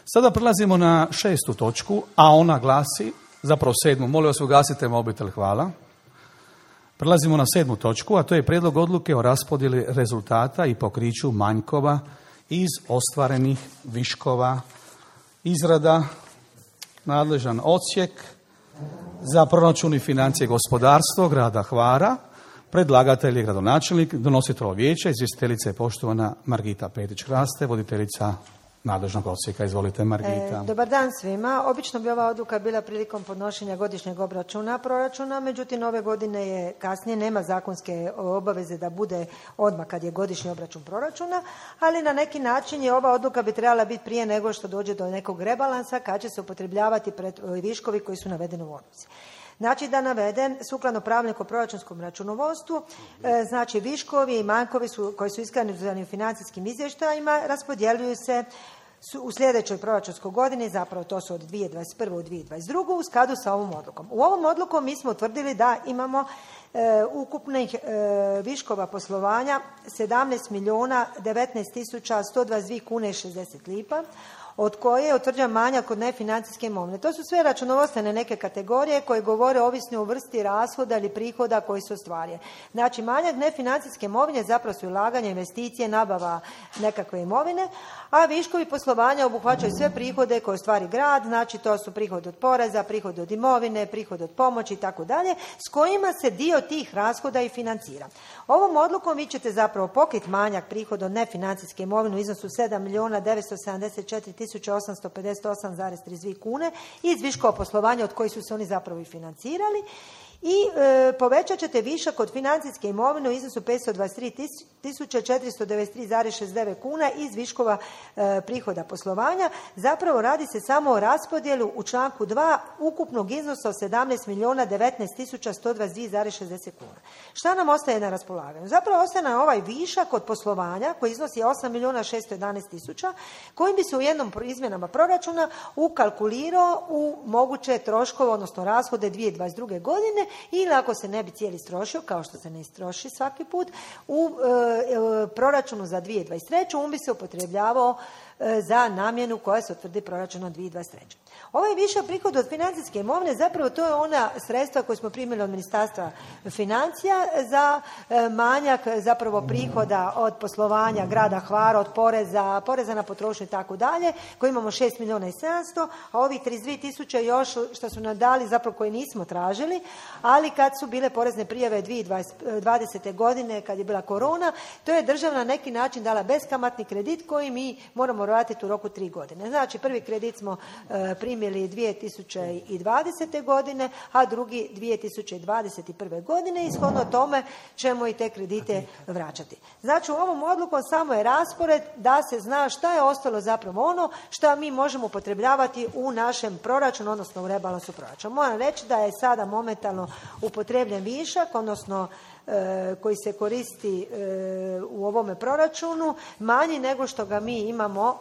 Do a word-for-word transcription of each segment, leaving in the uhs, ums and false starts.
Sada prelazimo na šestu točku, a ona glasi, zapravo sedmu, molim vas ugasite mobitel, hvala. Prelazimo na sedmu točku, a to je prijedlog odluke o raspodjeli rezultata i pokriću manjkova iz ostvarenih viškova. Izrada, nadležan odsjek za proračun i financije gospodarstvo grada Hvara. Predlagatelj je gradonačelnik, donositelj vijeća, izvjestiteljica je poštovana Margita Petić-Hraste, voditeljica nadležnog odsjeka. Izvolite, Margita. E, dobar dan svima. Obično bi ova odluka bila prilikom podnošenja godišnjeg obračuna proračuna, međutim ove godine je kasnije, nema zakonske obaveze da bude odmah kad je godišnji obračun proračuna, ali na neki način je ova odluka bi trebala biti prije nego što dođe do nekog rebalansa kad će se upotrebljavati pred viškovi koji su navedeni u odluci. Znači da navedem, sukladno pravilniku o proračunskom računovodstvu, e, znači viškovi i manjkovi su, koji su iskazani u financijskim izvještajima raspodjeljuju se su u sljedećoj proračunskoj godini, zapravo to su od dvije tisuće dvadeset prve u dvije tisuće dvadeset drugu u skladu sa ovom odlukom. U ovom odlukom mi smo utvrdili da imamo e, ukupnih e, viškova poslovanja sedamnaest milijuna devetnaest tisuća sto dvadeset dvije kune i šezdeset lipa, od koje je utvrđen manjak kod nefinancijske imovine. To su sve računovodstvene neke kategorije koje govore ovisno o vrsti rashoda ili prihoda koji se ostvaruje. Znači, manjak nefinancijske imovine zapravo su ulaganje, investicije, nabava nekakve imovine, a viškovi poslovanja obuhvaćaju sve prihode koje ostvari grad, znači to su prihod od poreza, prihod od imovine, prihod od pomoći i tako dalje, s kojima se dio tih rashoda i financira. Ovom odlukom vi ćete zapravo pokriti manjak prihoda od nefinancijske imovine u iznosu sedam milijuna devetsto sedamdeset četiri tisuće osamsto pedeset osam zarez trideset dvije kune iz viškova poslovanja od kojih su se oni zapravo i financirali. I e, povećat ćete višak od financijske imovine u iznosu petsto dvadeset tri tisuće četiristo devedeset tri zarez šezdeset devet kuna iz viškova e, prihoda poslovanja. Zapravo radi se samo o raspodjelu u članku dva ukupnog iznosa od sedamnaest milijuna devetnaest tisuća sto dvadeset dvije zarez šezdeset kuna. Šta nam ostaje na raspolaganju? Zapravo ostaje nam ovaj višak od poslovanja koji iznosi osam milijuna šesto jedanaest tisuća, kojim bi se u jednom izmjenama proračuna ukalkulirao u moguće troškove, odnosno rashode dvije tisuće dvadeset druge godine, ili ako se ne bi cijeli istrošio, kao što se ne istroši svaki put, u e, proračunu za dvije tisuće dvadeset treću on bi se upotrebljavao e, za namjenu koja se utvrdi proračunom dvije tisuće dvadeset treće. Ovaj višak prihod od financijske imovine, zapravo to je ona sredstva koje smo primili od Ministarstva financija za e, manjak zapravo prihoda od poslovanja grada Hvara, od poreza, poreza na potrošnju i tako dalje, koji imamo šest milijuna i sedamsto, a ovih trideset dvije tisuće još što su nam dali, zapravo koji nismo tražili, ali kad su bile porezne prijave dvije tisuće dvadesete godine, kad je bila korona, to je država na neki način dala beskamatni kredit koji mi moramo vratiti u roku tri godine. Znači, prvi kredit smo e, primili dvije tisuće dvadesete godine, a drugi dvije tisuće dvadeset prve godine i shodno tome ćemo i te kredite vraćati. Znači, u ovom odlukom samo je raspored da se zna šta je ostalo zapravo ono što mi možemo upotrebljavati u našem proračunu, odnosno u rebalansu proračuna. Moram reći da je sada momentalno upotrebljen višak, odnosno e, koji se koristi e, u ovome proračunu, manji nego što ga mi imamo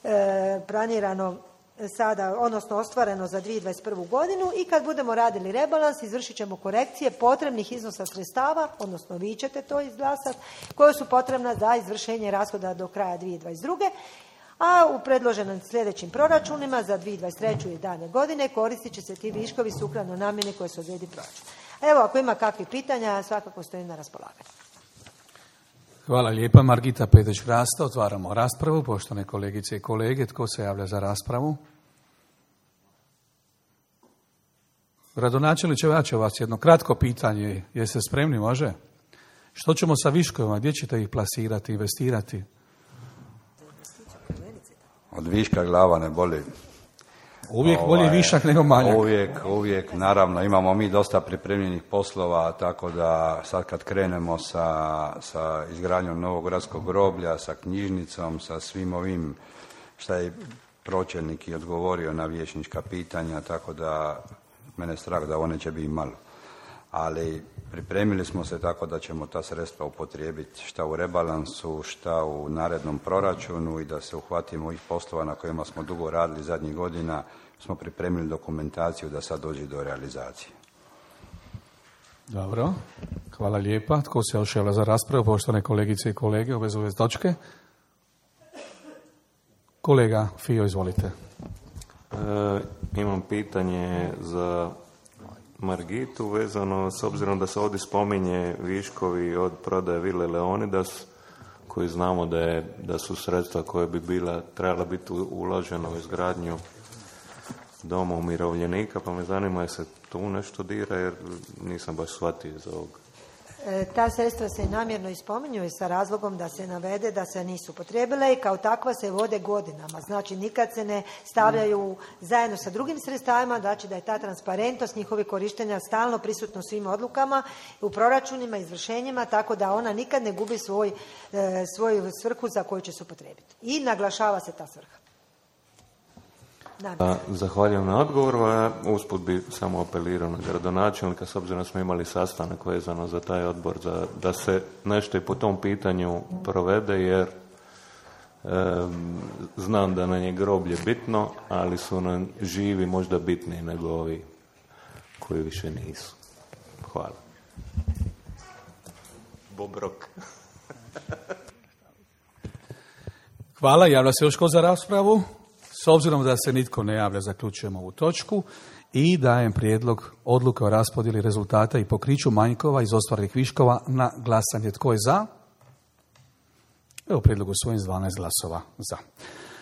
e, planirano sada, odnosno ostvareno za dvije tisuće dvadeset prvu godinu, i kad budemo radili rebalans izvršit ćemo korekcije potrebnih iznosa sredstava, odnosno vi ćete to izglasati, koje su potrebna za izvršenje rashoda do kraja dvije tisuće dvadeset druge. A u predloženim sljedećim proračunima za dvije tisuće dvadeset treću i dalje godine koristit će se ti viškovi sukladno namjeni koje se odredi proračun. Evo, ako ima kakvih pitanja, svakako stojim na raspolaganju. Hvala lijepa, Margita Petić-Hraste. Otvaramo raspravu. Poštovane kolegice i kolege, tko se javlja za raspravu? Gradonačelniče, ja ću vas jedno kratko pitanje. Jeste spremni, može? Što ćemo sa viškovima? Gdje ćete ih plasirati, investirati? Od viška glava ne boli. Uvijek ovaj, bolje višak nego manjak. Uvijek, uvijek, naravno, imamo mi dosta pripremljenih poslova, tako da sad kad krenemo sa, sa izgradnjom novog gradskog groblja, sa knjižnicom, sa svim ovim šta je pročelnik i odgovorio na vijećnička pitanja, tako da mene strah da ovo neće biti malo. Ali pripremili smo se tako da ćemo ta sredstva upotrijebiti šta u rebalansu, šta u narednom proračunu i da se uhvatimo ovih poslova na kojima smo dugo radili zadnjih godina. Smo pripremili dokumentaciju da sad dođe do realizacije. Dobro, hvala lijepa. Tko se još javlja za raspravu, poštovane kolegice i kolege, u vezi ove točke? Kolega Fijo, izvolite. E, imam pitanje za Margitu vezano s obzirom da se ovdje spominje viškovi od prodaje Vile Leonidas, koji znamo da, je, da su sredstva koje bi bila, trebala biti uložena u izgradnju doma umirovljenika, pa me zanima je se tu nešto dira, jer nisam baš shvatio iz ovoga. E, ta sredstva se namjerno ispominju i sa razlogom da se navede da se nisu potrebile i kao takva se vode godinama. Znači nikad se ne stavljaju zajedno sa drugim sredstvima, znači da je ta transparentnost njihovih korištenja stalno prisutno u svim odlukama, u proračunima, izvršenjima, tako da ona nikad ne gubi svoj, e, svoju svrhu za koju će se upotrijebiti. I naglašava se ta svrha. A, zahvaljujem na odgovoru, a usput bi samo apelirao na gradonačelnika, s obzirom da smo imali sastanak vezano za taj odbor, za, da se nešto i po tom pitanju provede, jer e, znam da nam je groblje bitno, ali su nam živi možda bitniji nego ovi koji više nisu. Hvala. Bobrok. Hvala, javlja se još ko za raspravu? S obzirom da se nitko ne javlja, zaključujemo ovu točku i dajem prijedlog odluke o raspodjeli rezultata i pokriću manjkova iz ostvarenih viškova na glasanje. Tko je za? Evo prijedlog usvojen s dvanaest glasova za.